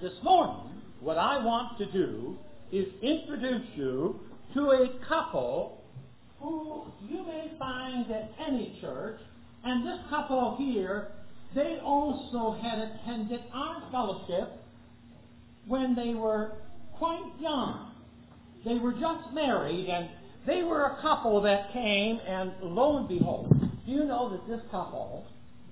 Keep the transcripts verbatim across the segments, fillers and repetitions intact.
this morning, what I want to do is introduce you to a couple who you may find at any church. And this couple here, they also had attended our fellowship when they were quite young. They were just married, and they were a couple that came, and lo and behold, do you know that this couple,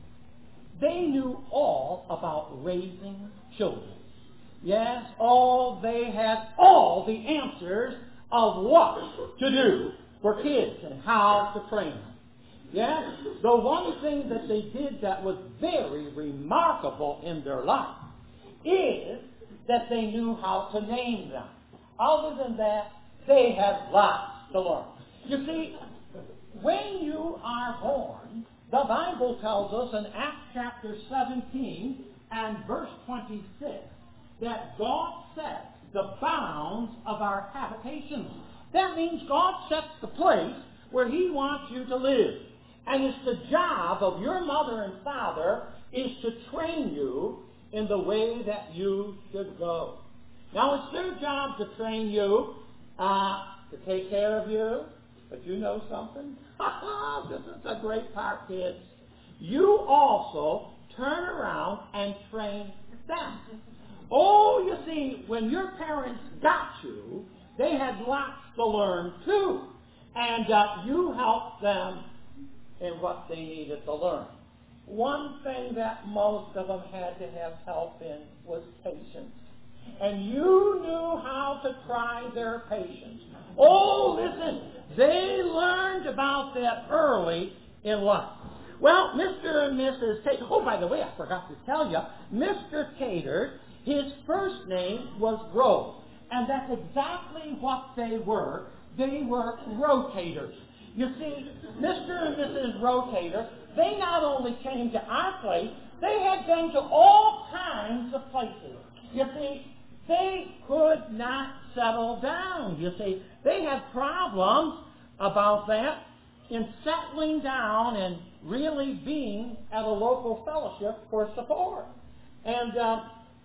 they knew all about raising children. Yes, all they had all the answers of what to do for kids and how to train them. Yes, the one thing that they did that was very remarkable in their life is that they knew how to name them. Other than that, they had lots to learn. You see, when you are born, the Bible tells us in Acts chapter seventeen and verse twenty-six that God sets the bounds of our habitations. That means God sets the place where He wants you to live. And it's the job of your mother and father is to train you in the way that you should go. Now, it's their job to train you, uh, to take care of you. But you know something? This is the great part, kids. You also turn around and train them. Oh, you see, when your parents got you, they had lots to learn too. And uh, you helped them in what they needed to learn. One thing that most of them had to have help in was patience. And you knew how to try their patience. Oh, listen, they learned about that early in life. Well, Mister and Missus Tater, oh, by the way, I forgot to tell you, Mister Tater, his first name was Rose. And that's exactly what they were. They were rotators. You see, Mister and Missus Rotator, they not only came to our place, they had been to all kinds of places. You see, they could not settle down. You see, they had problems about that in settling down and really being at a local fellowship for support. And uh,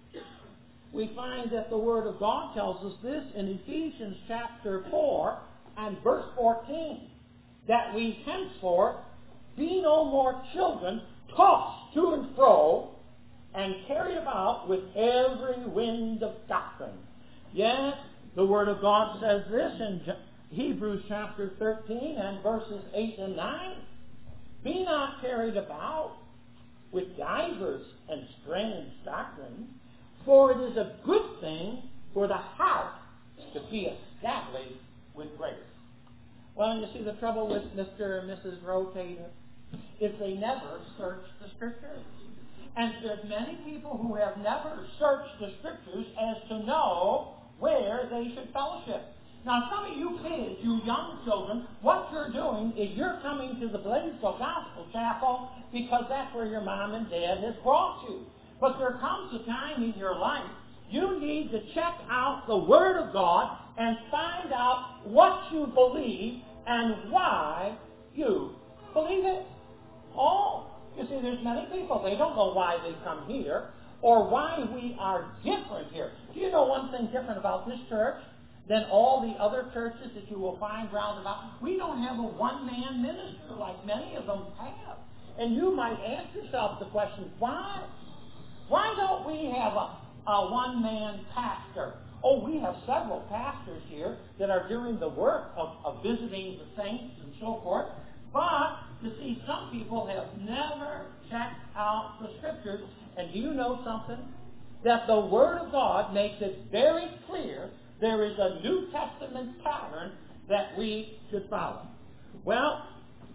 we find that the Word of God tells us this in Ephesians chapter four and verse fourteen, that we henceforth be no more children tossed to and fro and carried about with every wind of doctrine. Yes, the Word of God says this in Hebrews chapter thirteen and verses eight and nine. Be not carried about with divers and strange doctrines, for it is a good thing for the heart to be established with grace. Well, you see, the trouble with Mister and Missus Rotator is they never search the Scriptures. And there's many people who have never searched the Scriptures as to know where they should fellowship. Now, some of you kids, you young children, what you're doing is you're coming to the Blaisdell Gospel Chapel because that's where your mom and dad has brought you. But there comes a time in your life you need to check out the Word of God and find out what you believe and why you believe it. Oh, you see, there's many people, they don't know why they come here or why we are different here. Do you know one thing different about this church than all the other churches that you will find round about? We don't have a one-man minister like many of them have. And you might ask yourself the question, why? Why don't we have a, a one-man pastor? Oh, we have several pastors here that are doing the work of, of visiting the saints and so forth. But, you see, some people have never checked out the Scriptures. And do you know something? That the Word of God makes it very clear there is a New Testament pattern that we should follow. Well,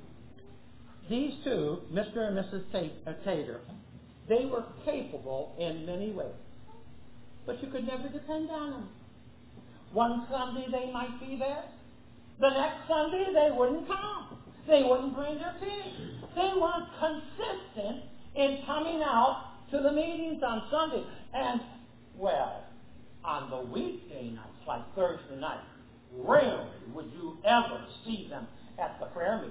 these two, Mister and Missus Tater, they were capable in many ways. But you could never depend on them. One Sunday they might be there. The next Sunday they wouldn't come. They wouldn't bring their kids. They weren't consistent in coming out to the meetings on Sunday. And, well, on the weekday nights, like Thursday night, rarely would you ever see them at the prayer meeting.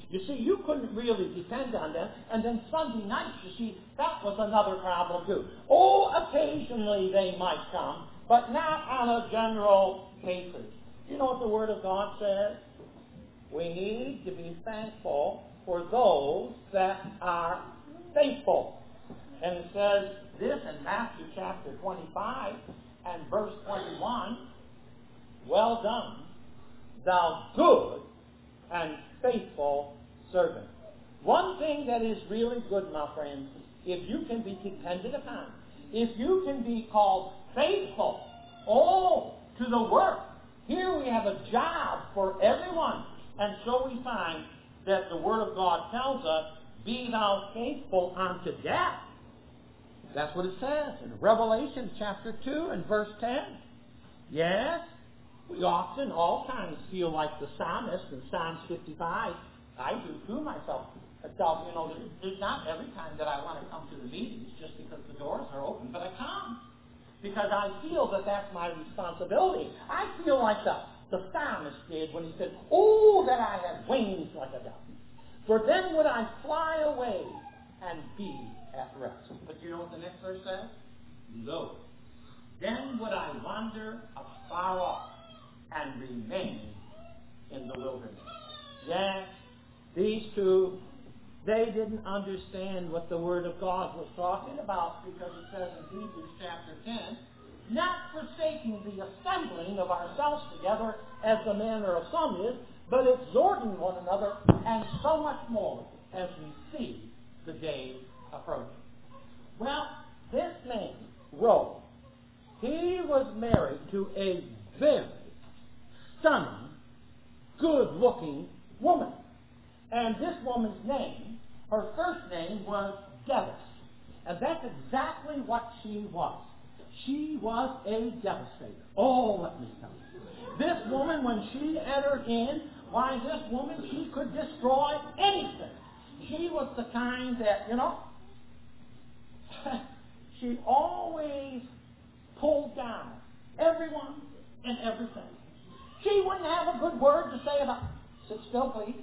You see, you couldn't really depend on them. And then Sunday nights, you see, that was another problem too. Oh, occasionally they might come, but not on a general basis. You know what the Word of God says? We need to be thankful for those that are faithful. And it says this in Matthew chapter twenty-five and verse twenty-one, well done, thou good and faithful servant. One thing that is really good, my friends, if you can be depended upon, if you can be called faithful, oh, to the work. Here we have a job for everyone. And so we find that the Word of God tells us, be thou faithful unto death. That's what it says in Revelation chapter two and verse ten. Yes, we often, all times, feel like the psalmist in Psalms fifty-five. I do too myself. Myself, you know, there's not every time that I want to come to the meetings just because the doors are open, but I come. Because I feel that that's my responsibility. I feel like the, the psalmist did when he said, oh, that I had wings like a dove. For then would I fly away and be at rest. But you know what the next verse says? Lo, then would I wander afar off and remain in the wilderness. Yes, these two, they didn't understand what the Word of God was talking about, because it says in Hebrews chapter ten, not forsaking the assembling of ourselves together as the manner of some is, but exhorting one another, and so much more as we see the day approaching. Well, this man, Roe, he was married to a very stunning, good-looking woman. And this woman's name, her first name was Devis. And that's exactly what she was. She was a devastator. Oh, let me tell you. This woman, when she entered in, why, this woman, she could destroy anything. She was the kind that, you know, she always pulled down everyone and everything. She wouldn't have a good word to say about, sit still, please.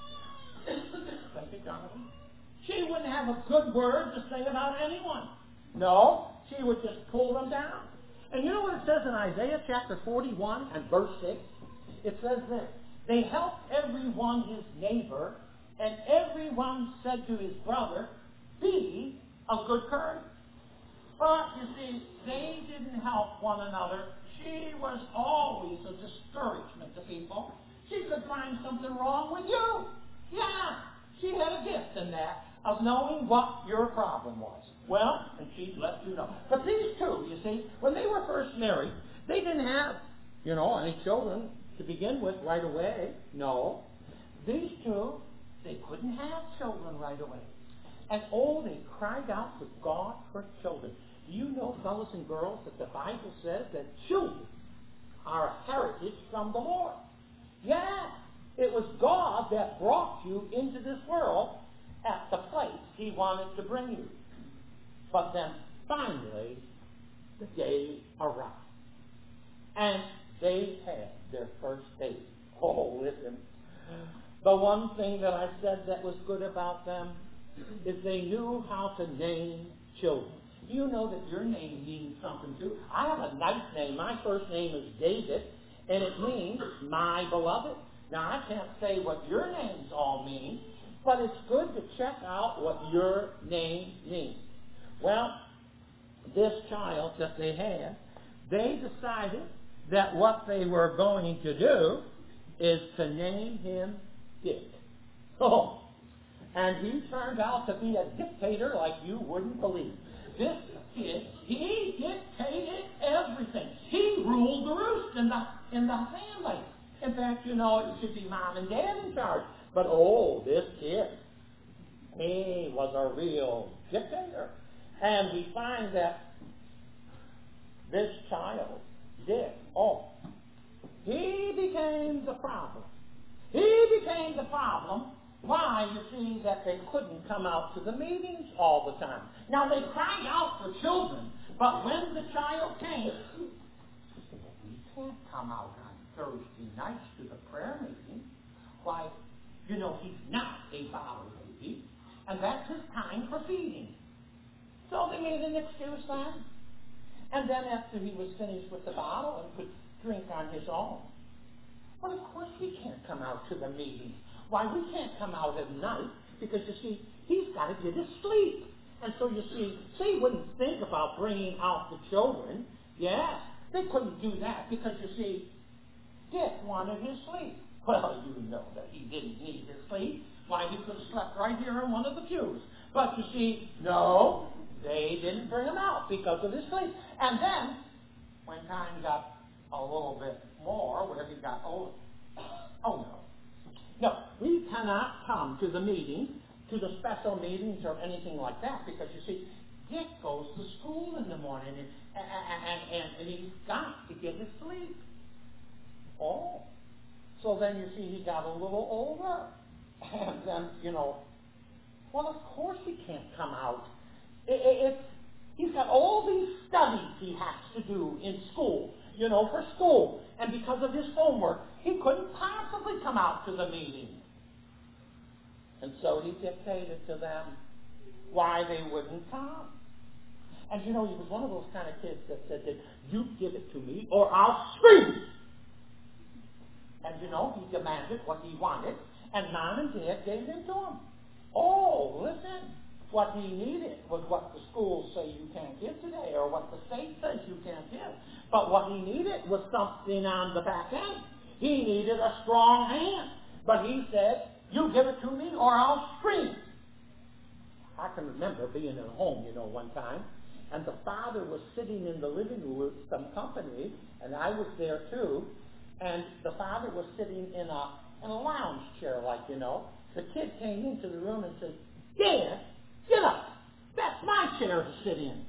Thank you, Jonathan. She wouldn't have a good word to say about anyone. No, she would just pull them down. And you know what it says in Isaiah chapter forty-one and verse six? It says this, they helped everyone his neighbor, and everyone said to his brother, be of good courage. But, you see, they didn't help one another. She was always a discouragement to people. She could find something wrong with you. Yeah, she had a gift in that of knowing what your problem was. Well, and she'd let you know. But these two, you see, when they were first married, they didn't have, you know, any children to begin with right away. No. These two, they couldn't have children right away. And oh, they cried out to God for children. Do you know, fellows and girls, that the Bible says that children are a heritage from the Lord? Yeah. It was God that brought you into this world at the place He wanted to bring you. But then, finally, the day arrived. And they had their first baby. Oh, listen. The one thing that I said that was good about them is they knew how to name children. You know that your name means something too. I have a nice name. My first name is David, and it means my beloved. Now, I can't say what your names all mean, but it's good to check out what your name means. Well, this child that they had, they decided that what they were going to do is to name him Dick. Oh, and he turned out to be a dictator like you wouldn't believe. This kid, he dictated everything. He ruled the roost in the, in the family. In fact, you know, it should be mom and dad in charge. But, oh, this kid, he was a real dictator. And we find that this child, Dick, oh, he became the problem. He became the problem. Why, you see, that they couldn't come out to the meetings all the time. Now, they cried out for children, but when the child came, we can't come out on Thursday nights to the prayer meeting. Why, You know, he's not a bottle baby, and that's his time for feeding. So they made an excuse then. And then after he was finished with the bottle and could drink on his own, well, of course he can't come out to the meeting. Why, we can't come out at night because, you see, he's got to get his sleep. And so, you see, they wouldn't think about bringing out the children. Yeah, they couldn't do that because, you see, Dick wanted his sleep. Well, you know that he didn't need his sleep. Why, he could have slept right here in one of the pews. But, you see, no, they didn't bring him out because of his sleep. And then, when time got a little bit more, where he got older, oh no. No, we cannot come to the meeting, to the special meetings or anything like that, because you see, Dick goes to school in the morning, and, and, and, and he's got to get his sleep. Oh. So then you see he got a little older. And then, you know, well, of course he can't come out. It, it, it's, he's got all these studies he has to do in school, you know, for school. And because of his homework, he couldn't possibly come out to the meeting. And so he dictated to them why they wouldn't come. And, you know, he was one of those kind of kids that said that, you give it to me or I'll scream. And, you know, he demanded what he wanted, and Mom and Dad gave him to him. Oh, listen. What he needed was what the schools say you can't give today, or what the state says you can't give. But what he needed was something on the back end. He needed a strong hand. But he said, you give it to me or I'll scream. I can remember being at home, you know, one time, and the father was sitting in the living room with some company, and I was there too, and the father was sitting in a, in a lounge chair, like, you know. The kid came into the room and said, Dad, get up. That's my chair to sit in.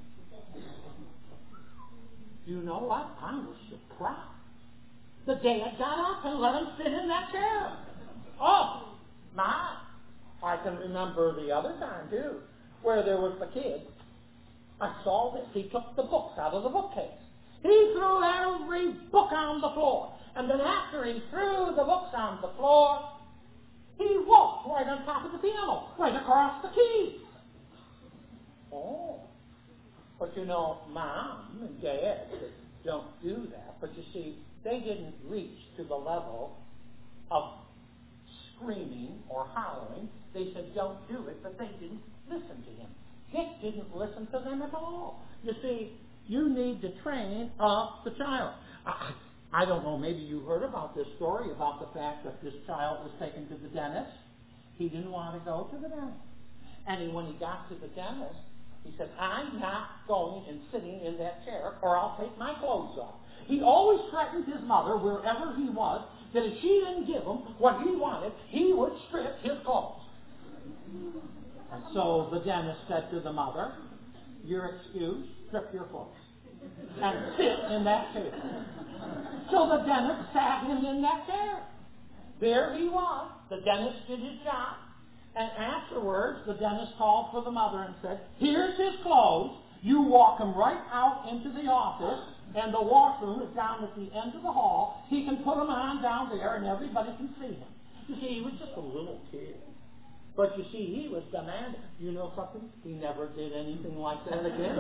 You know what? I was surprised. The dad got up and let him sit in that chair. Oh, my. I can remember the other time, too, where there was the kid. I saw this. He took the books out of the bookcase. He threw every book on the floor. And then after he threw the books on the floor, he walked right on top of the piano, right across the keys. Oh. But you know, Mom and Dad don't do that. But you see, they didn't reach to the level of screaming or hollering. They said, don't do it, but they didn't listen to him. Dick didn't listen to them at all. You see, you need to train up the child. I, I don't know, maybe you heard about this story about the fact that this child was taken to the dentist. He didn't want to go to the dentist. And he, when he got to the dentist, he said, I'm not going and sitting in that chair or I'll take my clothes off. He always threatened his mother, wherever he was, that if she didn't give him what he wanted, he would strip his clothes. And so the dentist said to the mother, you're excused, strip your clothes, and sit in that chair. So the dentist sat him in that chair. There he was. The dentist did his job. And afterwards, the dentist called for the mother and said, here's his clothes. You walk him right out into the office, and the washroom is down at the end of the hall. He can put them on down there, and everybody can see him. You see, he was just a little kid. But you see, he was demanding. You know something? He never did anything like that again.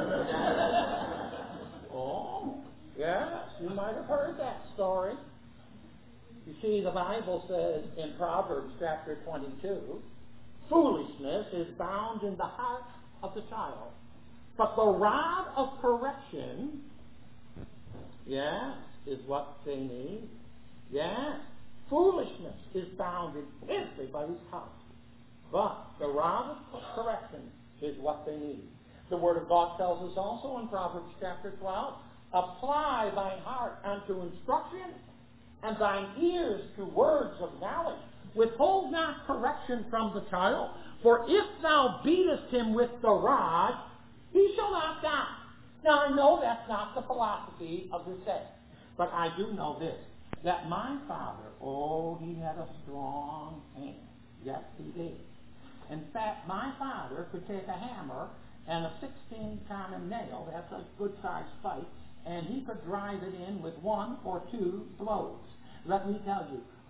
Oh, yes, you might have heard that story. You see, the Bible says in Proverbs chapter twenty-two, foolishness is bound in the heart of the child, but the rod of correction, yes, is what they need. Yes, foolishness is bound in everybody's heart, but the rod of correction is what they need. The Word of God tells us also in Proverbs chapter twelve, apply thine heart unto instruction, and thine ears to words of knowledge. Withhold not correction from the child, for if thou beatest him with the rod, he shall not die. Now, I know that's not the philosophy of this day, but I do know this, that my father, oh, he had a strong hand. Yes, he did. In fact, my father could take a hammer and a sixteen common nail, that's a good-sized spike, and he could drive it in with one or two blows. Let me tell you,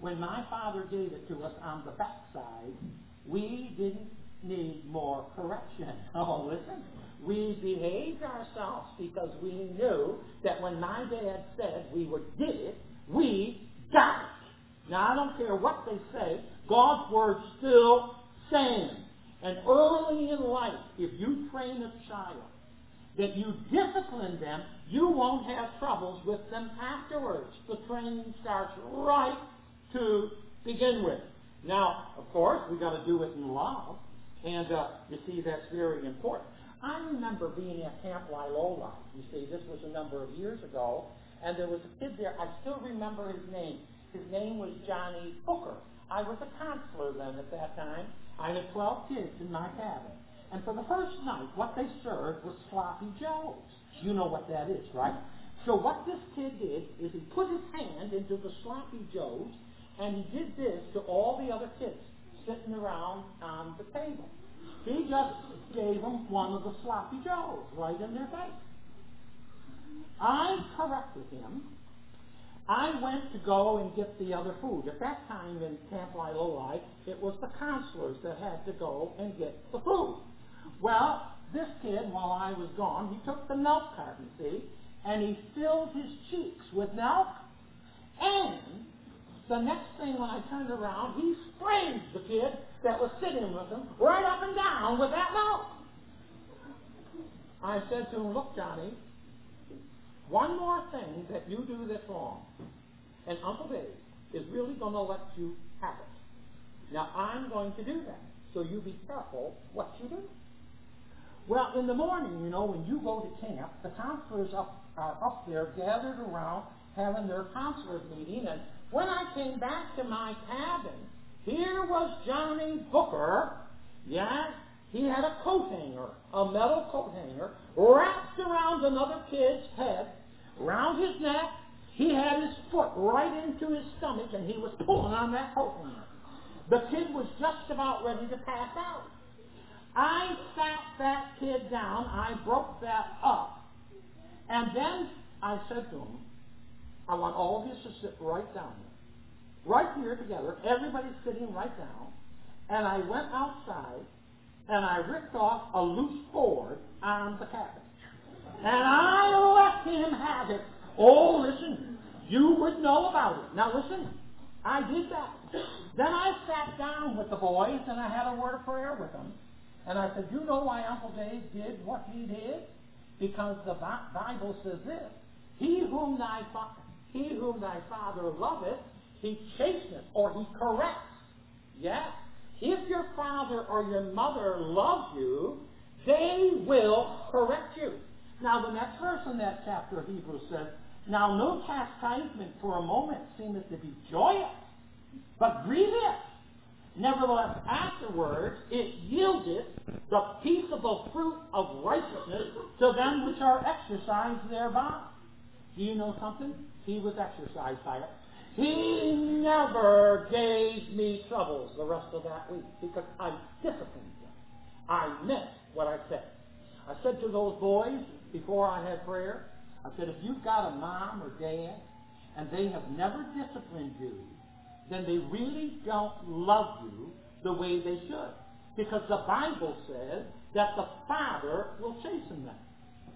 when my Father gave it to us on the backside, we didn't need more correction. Oh, listen. We behaved ourselves because we knew that when my dad said we would get it, we got it. Now, I don't care what they say. God's Word still stands. And early in life, if you train a child, that you discipline them, you won't have troubles with them afterwards. The training starts right to begin with. Now, of course, we've got to do it in love. And uh, you see, that's very important. I remember being at Camp Wailola. You see, this was a number of years ago. And there was a kid there. I still remember his name. His name was Johnny Booker. I was a counselor then at that time. I had twelve kids in my cabin. And for the first night, what they served was sloppy joes. You know what that is, right? So what this kid did is he put his hand into the sloppy joes, and he did this to all the other kids sitting around on the table. He just gave them one of the sloppy joes right in their face. I corrected him. I went to go and get the other food. At that time in Camp Wailoa, it was the counselors that had to go and get the food. Well, this kid, while I was gone, he took the milk carton, see, and he filled his cheeks with milk. And the next thing when I turned around, he sprayed the kid that was sitting with him right up and down with that milk. I said to him, look, Johnny, one more thing that you do that's wrong, and Uncle Dave is really going to let you have it. Now, I'm going to do that, so you be careful what you do. Well, in the morning, you know, when you go to camp, the counselors up, are up there gathered around having their counselors meeting, and when I came back to my cabin, here was Johnny Booker. Yeah, he had a coat hanger, a metal coat hanger, wrapped around another kid's head, around his neck. He had his foot right into his stomach, and he was pulling on that coat hanger. The kid was just about ready to pass out. I sat that kid down. I broke that up. And then I said to him, I want all of you to sit right down here. Right here together. Everybody's sitting right down. And I went outside, and I ripped off a loose board on the cabin. And I let him have it. Oh, listen, you would know about it. Now listen, I did that. Then I sat down with the boys, and I had a word of prayer with them. And I said, you know why Uncle Dave did what he did? Because the Bible says this, He whom thy, fa- he whom thy father loveth, he chasteneth, or he corrects. Yeah. If your father or your mother loves you, they will correct you. Now, the next verse in that chapter of Hebrews says, now no chastisement for a moment seemeth to be joyous, but grievous. Nevertheless, afterwards it yieldeth the peaceable fruit of righteousness to them which are exercised thereby. Do you know something? He was exercised by it. He never gave me troubles the rest of that week because I disciplined them. I meant what I said. I said to those boys before I had prayer, I said, if you've got a mom or dad and they have never disciplined you, then they really don't love you the way they should. Because the Bible says that the Father will chasten them.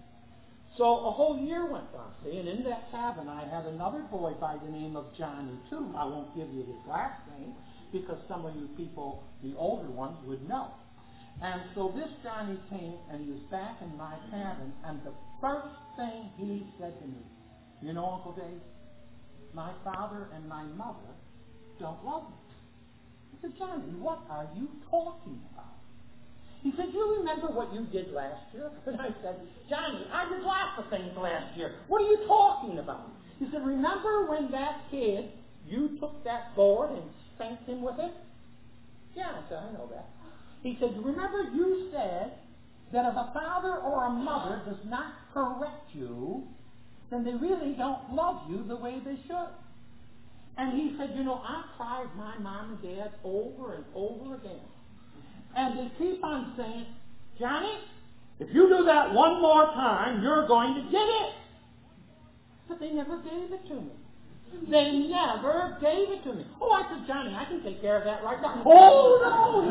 So a whole year went by, see, and in that cabin I had another boy by the name of Johnny, too. I won't give you his last name because some of you people, the older ones, would know. And so this Johnny came and he was back in my cabin, and the first thing he said to me, you know, Uncle Dave, my father and my mother don't love me. I said, Johnny, what are you talking about? He said, you remember what you did last year? And I said, Johnny, I did lots of things last year. What are you talking about? He said, remember when that kid, you took that board and spanked him with it? Yeah, I said, I know that. He said, remember you said that if a father or a mother does not correct you, then they really don't love you the way they should. And he said, you know, I've tried my mom and dad over and over again. And they keep on saying, Johnny, if you do that one more time, you're going to get it. But they never gave it to me. They never gave it to me. Oh, I said, Johnny, I can take care of that right now. Oh,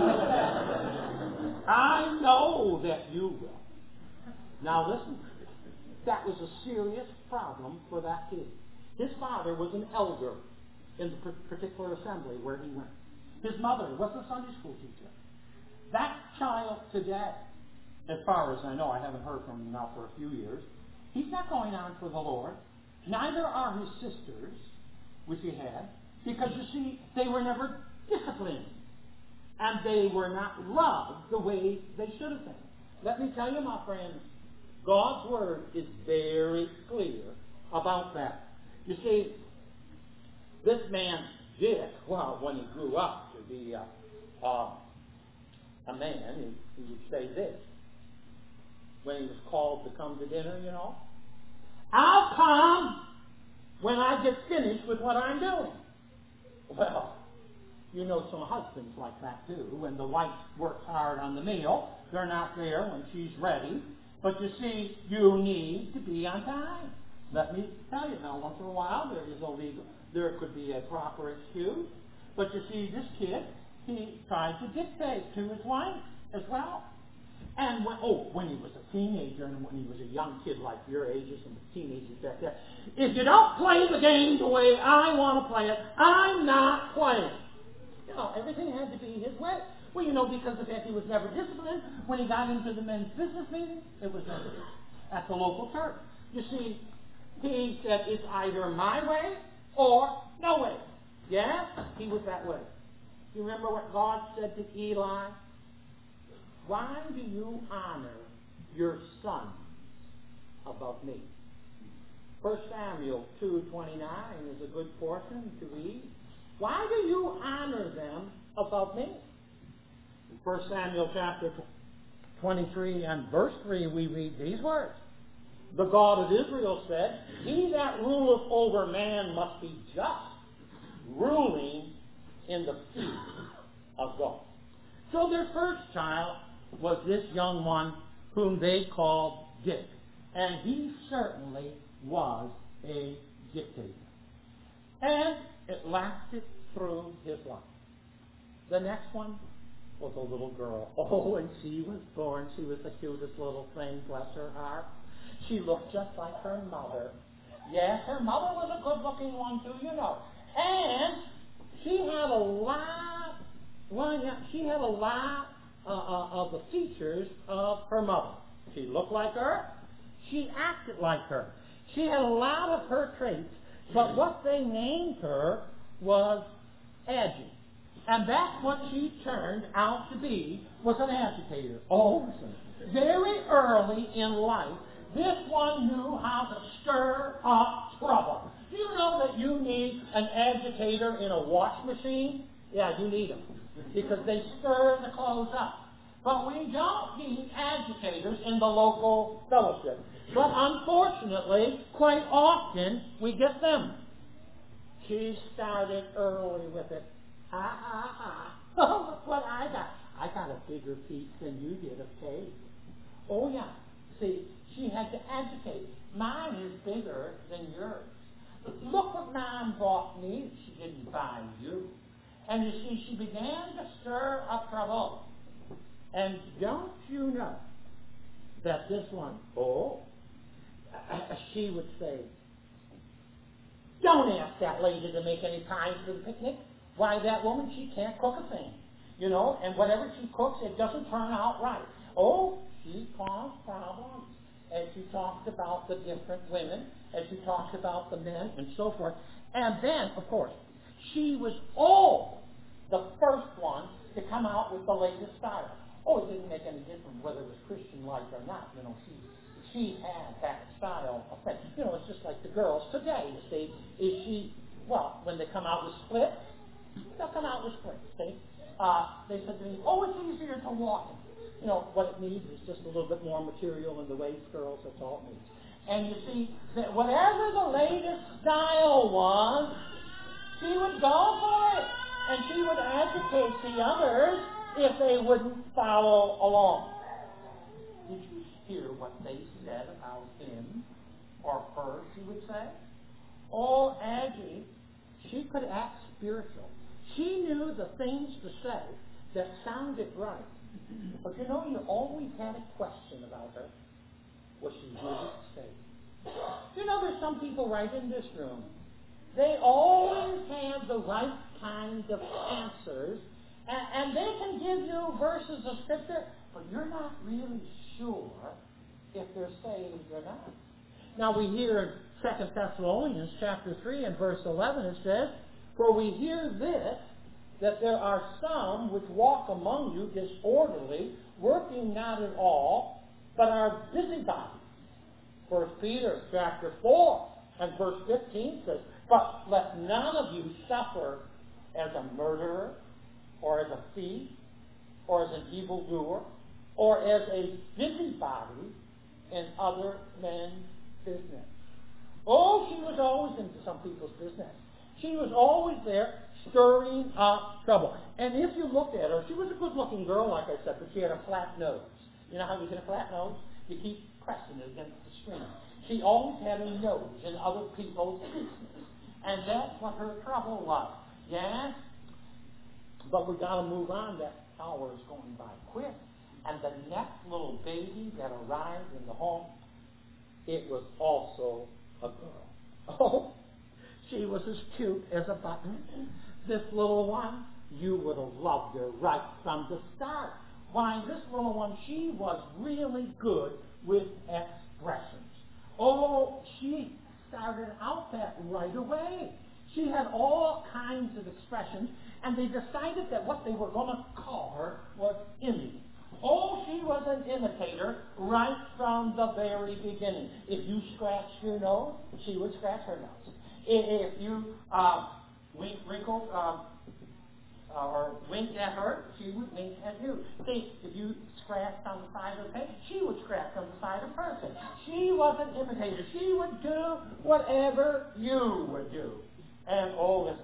no! I know that you will. Now listen, that was a serious problem for that kid. His father was an elder in the particular assembly where he went. His mother was a Sunday school teacher. That child today, as far as I know, I haven't heard from him now for a few years, he's not going on for the Lord. Neither are his sisters, which he had, because you see, they were never disciplined. And they were not loved the way they should have been. Let me tell you, my friends, God's Word is very clear about that. You see, this man, Dick, well, when he grew up to be a, uh, a man, he, he would say this. When he was called to come to dinner, you know, I'll come when I get finished with what I'm doing. Well, you know some husbands like that too. When the wife works hard on the meal, they're not there when she's ready. But you see, you need to be on time. Let me tell you now, once in a while there is a legal, there could be a proper excuse. But you see, this kid, he tried to dictate to his wife as well. And when, oh, when he was a teenager and when he was a young kid like your ages and the teenagers back there, if you don't play the game the way I want to play it, I'm not playing. You know, everything had to be his way. Well, you know, because the fact he was never disciplined, when he got into the men's business meeting, it was never at the local church. You see, he said, it's either my way or no way. Yeah, he was that way. You remember what God said to Eli? Why do you honor your son above me? First Samuel two twenty-nine is a good portion to read. Why do you honor them above me? In First Samuel chapter twenty-three and verse three we read these words. The God of Israel said, he that ruleth over man must be just, ruling in the fear of God. So their first child was this young one whom they called Dick. And he certainly was a dictator. And it lasted through his life. The next one was a little girl. Oh, and she was born. She was the cutest little thing, bless her heart. She looked just like her mother. Yes, her mother was a good-looking one too, you know. And she had a lot, well, yeah, she had a lot uh, uh, of the features of her mother. She looked like her. She acted like her. She had a lot of her traits, but what they named her was Aggie. And that's what she turned out to be, was an agitator. Oh, listen. Very early in life, this one knew how to stir up trouble. Do you know that you need an agitator in a wash machine? Yeah, you need them. Because they stir the clothes up. But we don't need agitators in the local fellowship. But unfortunately, quite often, we get them. She started early with it. Ha, ha, ha. Oh, look what I got. I got a bigger piece than you did of cake. Oh, yeah. See, she had to agitate. Mine is bigger than yours. Look what Mom bought me. She didn't buy you. And you see, she began to stir up trouble. And don't you know that this one, oh, she would say, don't ask that lady to make any pies for the picnic. Why, that woman, she can't cook a thing. You know, and whatever she cooks, it doesn't turn out right. Oh, she caused problems. As she talked about the different women, as she talked about the men, and so forth. And then, of course, she was all the first one to come out with the latest style. Oh, it didn't make any difference whether it was Christian-like or not. You know, she she had that style of thing. You know, it's just like the girls today, you see. Is she, well, when they come out with splits, they'll come out with splits, see. Uh, they said to me, oh, it's easier to walk in. You know, what it needs is just a little bit more material in the waist, girls, that's all it needs. And you see, that whatever the latest style was, she would go for it. And she would agitate the others if they wouldn't follow along. Did you hear what they said about him or her, she would say? Oh, Aggie, she could act spiritual. She knew the things to say that sounded right. But you know, you always had a question about her. Was she really saved? You know, there's some people right in this room. They always have the right kind of answers, and, and they can give you verses of Scripture, but you're not really sure if they're saved or not. Now we hear in Second Thessalonians chapter three and verse eleven, it says, "For we hear this, that there are some which walk among you disorderly, working not at all, but are busybodies." First Peter chapter four and verse fifteen says, "But let none of you suffer as a murderer, or as a thief, or as an evildoer, or as a busybody in other men's business." Oh, she was always into some people's business. She was always there stirring up trouble. And if you looked at her, she was a good-looking girl, like I said, but she had a flat nose. You know how you get a flat nose? You keep pressing it against the screen. She always had a nose in other people's business. And that's what her trouble was. Yeah? But we got to move on. That hour is going by quick. And the next little baby that arrived in the home, it was also a girl. Oh, she was as cute as a button. This little one, you would have loved her right from the start. Why, this little one, she was really good with expressions. Oh, she started out that right away. She had all kinds of expressions, and they decided that what they were going to call her was Immy. Oh, she was an imitator right from the very beginning. If you scratched your nose, she would scratch her nose. If you uh, wink, wrinkled uh, or winked at her, she would wink at you. See, if you scratched on the side of her face, she would scratch on the side of her face. She was an imitator. She would do whatever you would do. And oh, listen,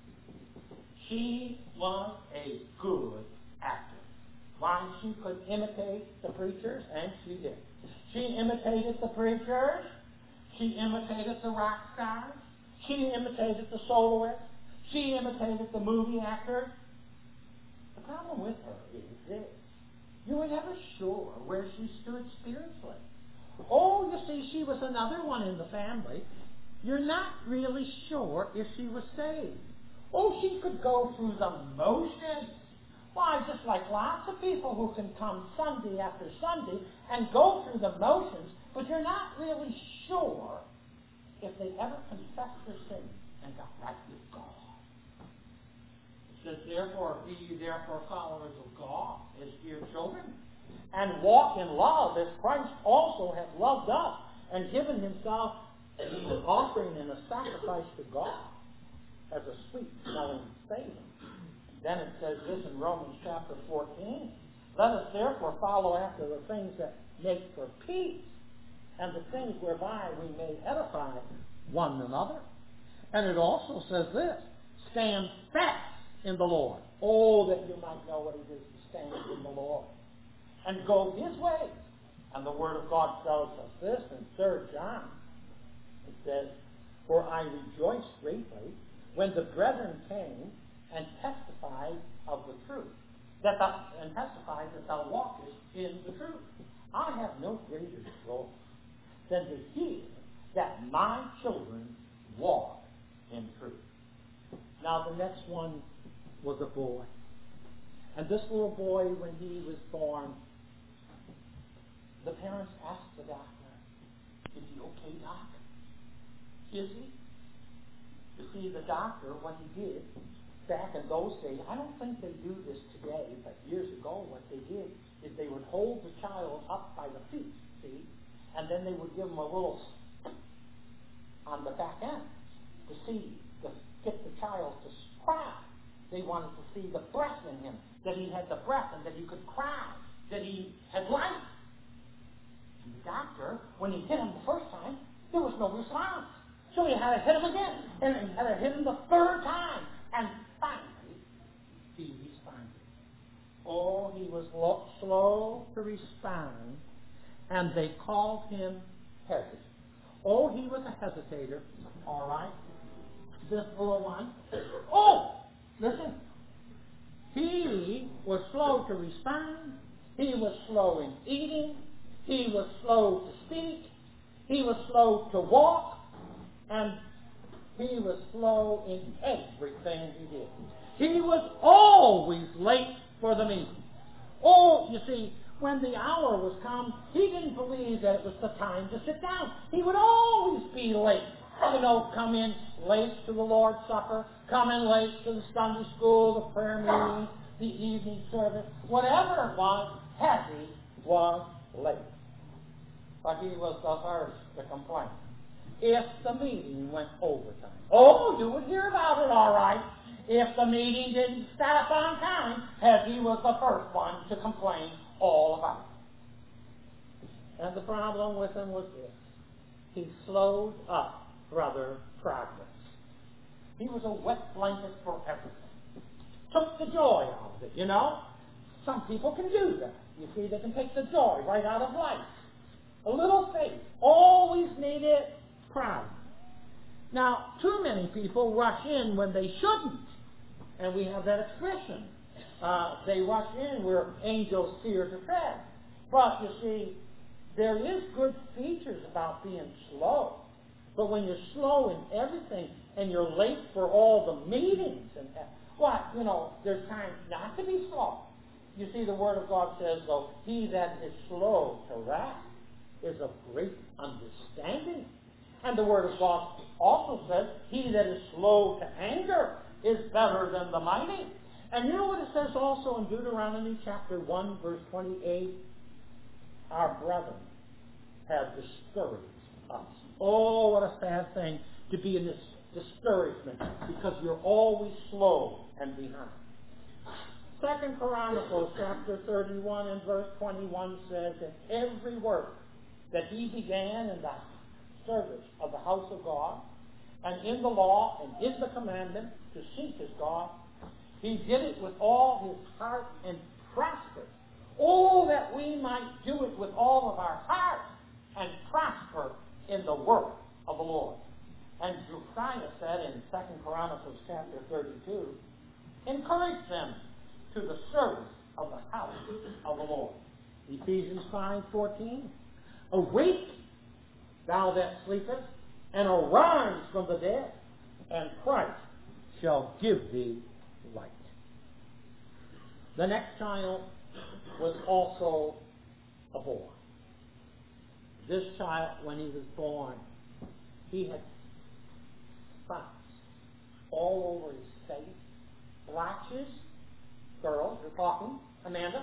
she was a good actor. Why, she could imitate the preachers, and she did. She imitated the preachers. She imitated the rock stars. She imitated the soloists. She imitated the movie actors. The problem with her is this. You were never sure where she stood spiritually. Oh, you see, she was another one in the family. You're not really sure if she was saved. Oh, she could go through the motions. Why, just like lots of people who can come Sunday after Sunday and go through the motions, but you're not really sure if they ever confessed their sins and got right with God. It says, "Therefore, be ye therefore followers of God as dear children, and walk in love as Christ also hath loved us, and given himself as an offering and a sacrifice to God, as a sweet-smelling savor." Then it says this in Romans chapter fourteen, "Let us therefore follow after the things that make for peace, and the things whereby we may edify one another." And it also says this, "Stand fast in the Lord." Oh, that you might know what it is to stand in the Lord. "And go his way." And the Word of God tells us this in Third John. It says, "For I rejoiced greatly when the brethren came and testified of the truth, that thou, and testified that thou walkest in the truth. I have no greater joy than to hear that my children walk in truth." Now the next one was a boy. And this little boy, when he was born, the parents asked the doctor, "Is he okay, doc? Is he?" You see, the doctor, what he did, back in those days, I don't think they do this today, but years ago what they did is they would hold the child up by the feet, see, and then they would give him a little on the back end to see, to get the child to cry. They wanted to see the breath in him, that he had the breath and that he could cry, that he had life. And the doctor, when he hit him the first time, there was no response. So he had to hit him again, and he had to hit him the third time. And finally, he responded. Oh, he was lo- slow to respond, and they called him Harry. Oh, he was a hesitator. All right. This little one. Oh, listen. He was slow to respond. He was slow in eating. He was slow to speak. He was slow to walk. And he was slow in everything he did. He was always late for the meeting. Oh, you see, when the hour was come, he didn't believe that it was the time to sit down. He would always be late. You know, come in late to the Lord's Supper, come in late to the Sunday school, the prayer meeting, the evening service, whatever it was, Hattie was late. But he was the first to complain if the meeting went overtime. Oh, you would hear about it, all right. If the meeting didn't start on time, Hattie was the first one to complain all about it. And the problem with him was this. He slowed up brother progress. He was a wet blanket for everything. Took the joy out of it, you know. Some people can do that. You see, they can take the joy right out of life. A little faith. Always needed pride. Now, too many people rush in when they shouldn't. And we have that expression. Uh, they rush in where angels fear to tread. But, you see, there is good features about being slow. But when you're slow in everything and you're late for all the meetings, and what, you know, there's time not to be slow. You see, the Word of God says, though, he that is slow to wrath is of great understanding. And the Word of God also says, he that is slow to anger is better than the mighty. And you know what it says also in Deuteronomy chapter one, verse twenty-eight? Our brethren have discouraged us. Oh, what a sad thing to be in this discouragement because you're always slow and behind. Second Chronicles chapter thirty-one and verse twenty-one says that every work that he began in the service of the house of God and in the law and in the commandment to seek his God, he did it with all his heart and prospered. Oh, that we might do it with all of our heart and prosper in the work of the Lord. And Josiah said in Second Chronicles chapter thirty-two, encourage them to the service of the house of the Lord. Ephesians five fourteen, awake, thou that sleepest, and arise from the dead, and Christ shall give thee light. The next child was also a boy. This child, when he was born, he had spots all over his face, blotches. Girls, you're talking, Amanda.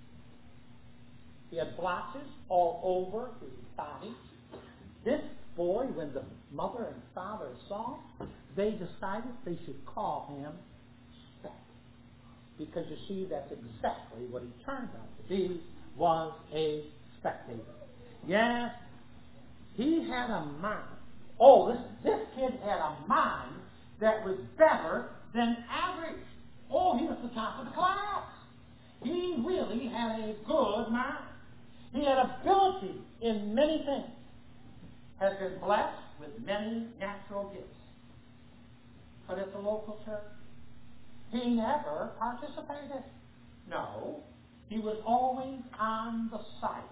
He had blotches all over his body. This boy, when the mother and father saw him, they decided they should call him Speck. Because you see, that's exactly what he turned out to be, was a spectator. Yes, he had a mind. Oh, listen, this kid had a mind that was better than average. Oh, he was the top of the class. He really had a good mind. He had ability in many things. Has been blessed with many natural gifts. But at the local church, he never participated. No, he was always on the sideline.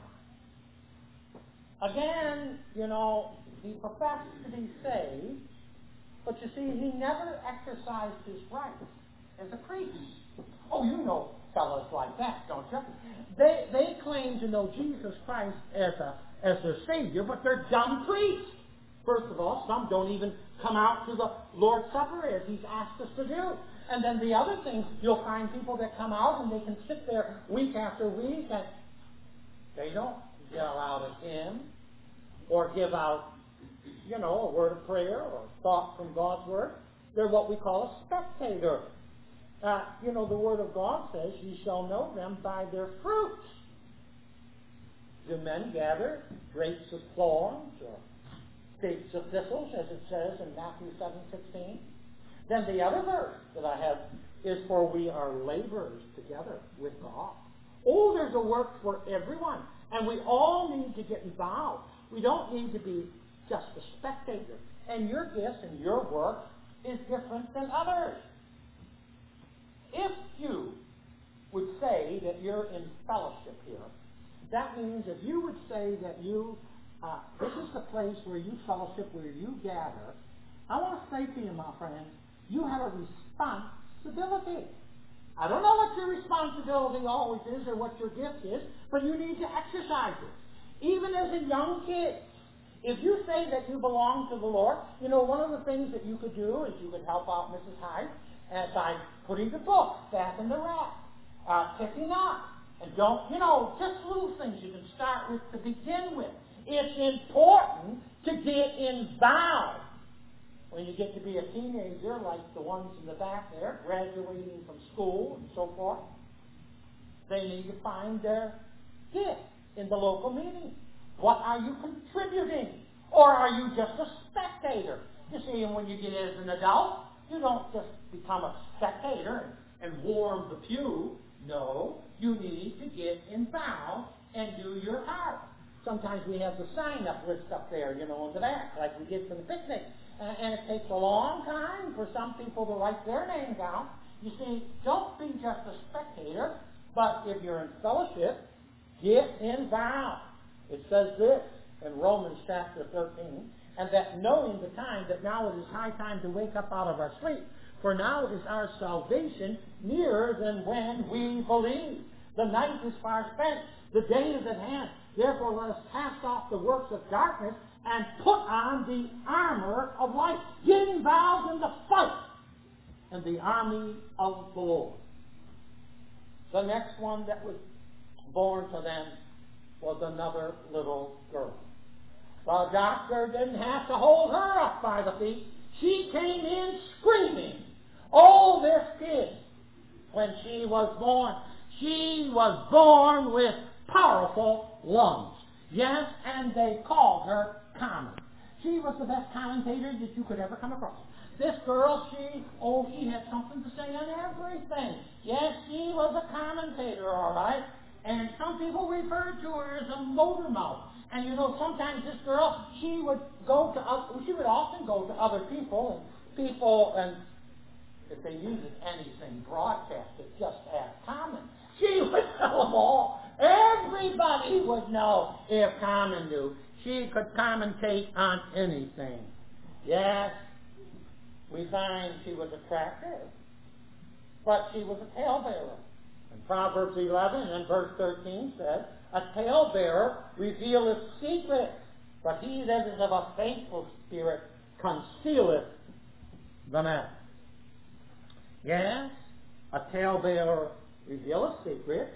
Again, you know, he professed to be saved, but you see, he never exercised his rights as a priest. Oh, you know fellows like that, don't you? They they claim to know Jesus Christ as a as their Savior, but they're dumb priests. First of all, some don't even come out to the Lord's Supper as He's asked us to do. And then the other thing, you'll find people that come out and they can sit there week after week and they don't yell out a hymn or give out, you know, a word of prayer or thought from God's Word. They're what we call a spectator. Uh, you know, the Word of God says, ye shall know them by their fruits. Do men gather grapes of thorns or figs of thistles, as it says in Matthew seven sixteen? Then the other verse that I have is, for we are laborers together with God. Oh, there's a work for everyone. And we all need to get involved. We don't need to be just a spectator. And your gifts and your work is different than others. If you would say that you're in fellowship here, that means if you would say that you, uh, this is the place where you fellowship, where you gather, I want to say to you, my friend, you have a responsibility. I don't know what your responsibility always is or what your gift is, but you need to exercise it. Even as a young kid, if you say that you belong to the Lord, you know, one of the things that you could do is you could help out Missus Hyde uh, by putting the books back in the rack, uh, picking up. And don't, you know, just little things you can start with to begin with. It's important to get involved. When you get to be a teenager, like the ones in the back there, graduating from school and so forth, they need to find their gift in the local meeting. What are you contributing? Or are you just a spectator? You see, and when you get as an adult, you don't just become a spectator and warm the pew. No, you need to get involved and do your part. Sometimes we have the sign-up list up there, you know, in the back, like we did for the picnic. Uh, and it takes a long time for some people to write their name down. You see, don't be just a spectator, but if you're in fellowship, get involved. It says this in Romans chapter thirteen, and that knowing the time, that now it is high time to wake up out of our sleep, for now is our salvation nearer than when we believed. The night is far spent, the day is at hand. Therefore let us cast off the works of darkness and put on the armor of light. Get involved in the fight in the army of the Lord. The next one that was born to them was another little girl. The doctor didn't have to hold her up by the feet. She came in screaming. Oh, this kid, when she was born, she was born with powerful lungs. Yes, and they called her Common. She was the best commentator that you could ever come across. This girl, she, oh, she had something to say on everything. Yes, she was a commentator, all right. And some people referred to her as a motor mouth. And you know, sometimes this girl, she would go to, other, she would often go to other people, and people, and if they needed anything broadcasted, just ask Common. She would tell them all. Everybody would know if Common knew. She could commentate on anything. Yes, we find she was attractive, but she was a talebearer. And Proverbs eleven and verse thirteen says, a talebearer revealeth secrets, but he that is of a faithful spirit concealeth the matter. Yes, a talebearer revealeth secrets.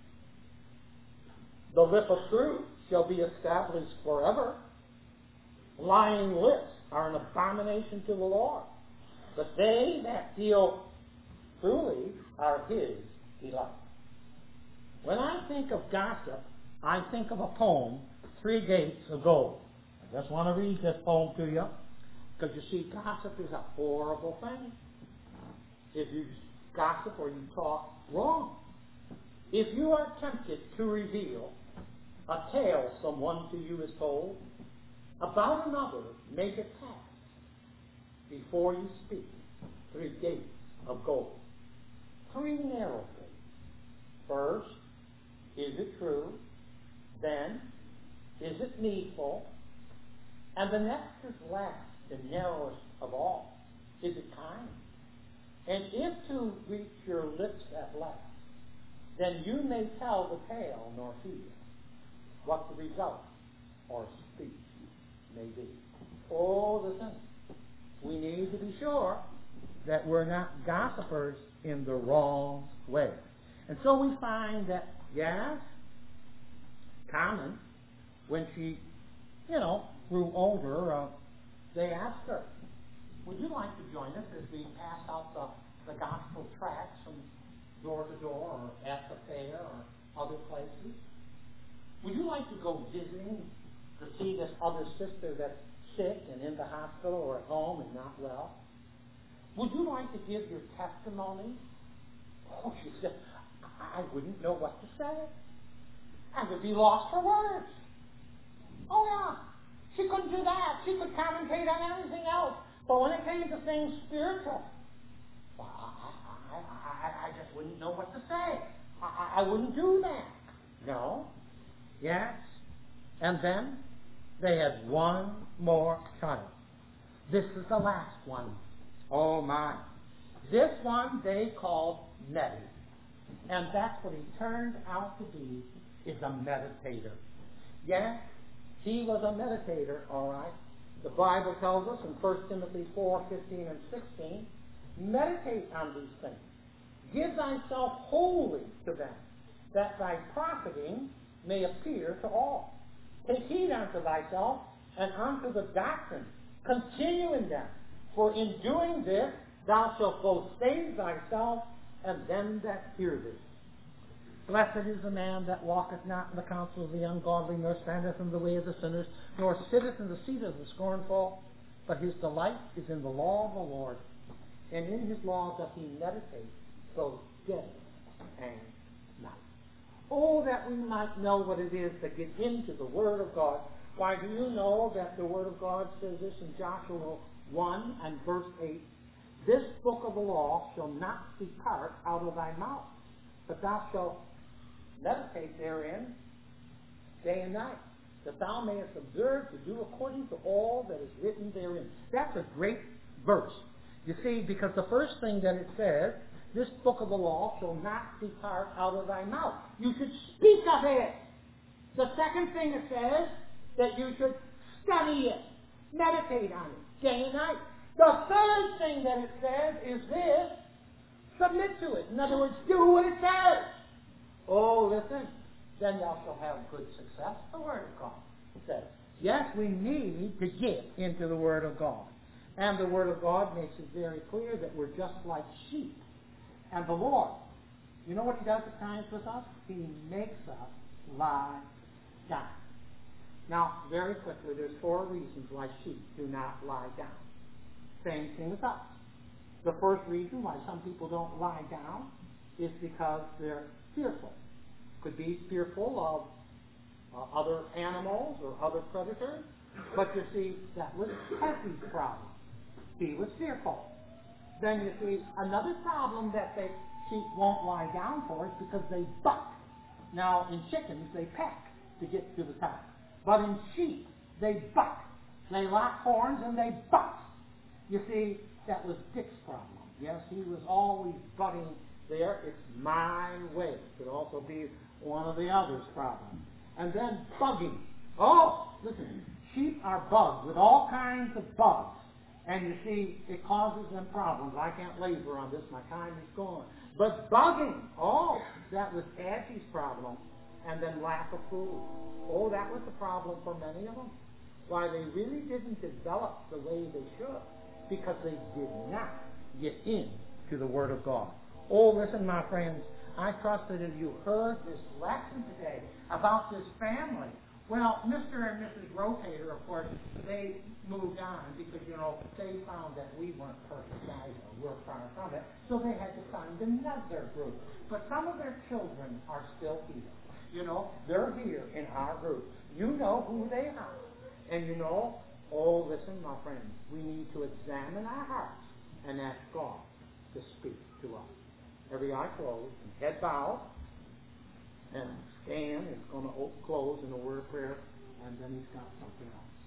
The lip of truth shall be established forever. Lying lips are an abomination to the Lord, but they that deal truly are his delight. When I think of gossip, I think of a poem, Three Gates of Gold. I just want to read this poem to you, because you see, gossip is a horrible thing. If you gossip or you talk wrong. If you are tempted to reveal a tale someone to you is told about another, make it pass before you speak three gates of gold. Three narrow gates. First, is it true? Then, is it needful? And the next is last, the narrowest of all. Is it kind? And if to reach your lips at last, then you may tell the tale nor feel what the result or speech may be. Oh, the thing. We need to be sure that we're not gossipers in the wrong way. And so we find that, yes, Common, when she, you know, grew older, uh, they asked her, would you like to join us as we pass out the, the gospel tracts from door to door or at the fair or other places? Would you like to go visiting to see this other sister that's sick and in the hospital or at home and not well? Would you like to give your testimony? Oh, she said, I wouldn't know what to say. I would be lost for words. Oh, yeah. She couldn't do that. She could commentate on everything else. But when it came to things spiritual, well, I, I, I, I just wouldn't know what to say. I, I wouldn't do that. No. Yes. And then they had one more child. This is the last one. Oh my. This one they called Nettie. And that's what he turned out to be, is a meditator. Yes, he was a meditator, all right. The Bible tells us in First Timothy four, fifteen and sixteen, meditate on these things. Give thyself wholly to them, that thy profiting may appear to all. Take heed unto thyself and unto the doctrine. Continue in them. For in doing this thou shalt both save thyself and them that hear thee. Blessed is the man that walketh not in the counsel of the ungodly, nor standeth in the way of the sinners, nor sitteth in the seat of the scornful, but his delight is in the law of the Lord, and in his law doth he meditate both day and night. Oh, that we might know what it is to get into the Word of God. Why, do you know that the Word of God says this in Joshua one and verse eight? This book of the law shall not depart out of thy mouth, but thou shalt meditate therein day and night, that thou mayest observe to do according to all that is written therein. That's a great verse. You see, because the first thing that it says, this book of the law shall not depart out of thy mouth. You should speak of it. The second thing it says, that you should study it, meditate on it day and night. The third thing that it says is this: submit to it. In other words, do what it says. Oh, listen, then thou shalt have good success. The Word of God says. Yes, we need to get into the Word of God. And the Word of God makes it very clear that we're just like sheep. And the Lord, you know what He does at times with us? He makes us lie down. Now, very quickly, there's four reasons why sheep do not lie down. Same thing with us. The first reason why some people don't lie down is because they're fearful. Could be fearful of uh, other animals or other predators. But you see, that was Hetty's problem. He was fearful. Then you see, another problem that they sheep won't lie down for is because they buck. Now, in chickens, they peck to get to the top. But in sheep, they buck. They lock horns and they buck. You see, that was Dick's problem. Yes, he was always butting there. It's my way. Could also be one of the others' problems. And then bugging. Oh, listen, sheep are bugged with all kinds of bugs. And you see, it causes them problems. I can't labor on this. My time is gone. But bugging, oh, that was Aggie's problem. And then lack of food. Oh, that was the problem for many of them. Why, they really didn't develop the way they should because they did not get into the Word of God. Oh, listen, my friends, I trust that if you heard this lesson today about this family, well, Mister and Missus Rotator, of course, they moved on because, you know, they found that we weren't perfect either. We're far from it. So they had to find another group. But some of their children are still here. You know, they're here in our group. You know who they are. And you know, oh, listen, my friends, we need to examine our hearts and ask God to speak to us. Every eye closed and head bowed. And Stan is going to close in a word of prayer, and then he's got something else.